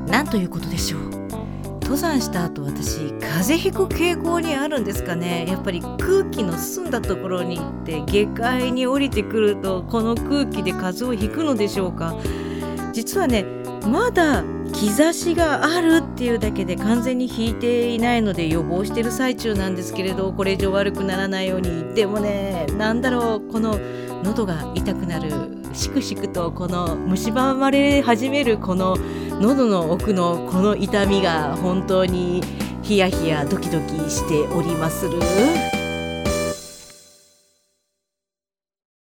なんということでしょう。登山した後、私風邪ひく傾向にあるんですかね。やっぱり空気の澄んだところに行って下界に降りてくると、この空気で風邪をひくのでしょうか。実はね、まだ兆しがあるっていうだけで完全にひいていないので予防している最中なんですけれど、これ以上悪くならないように。でもね、なんだろう、この喉が痛くなる、しくしくとこの蝕まれ始めるこの喉の奥のこの痛みが本当にヒヤヒヤドキドキしておりまする。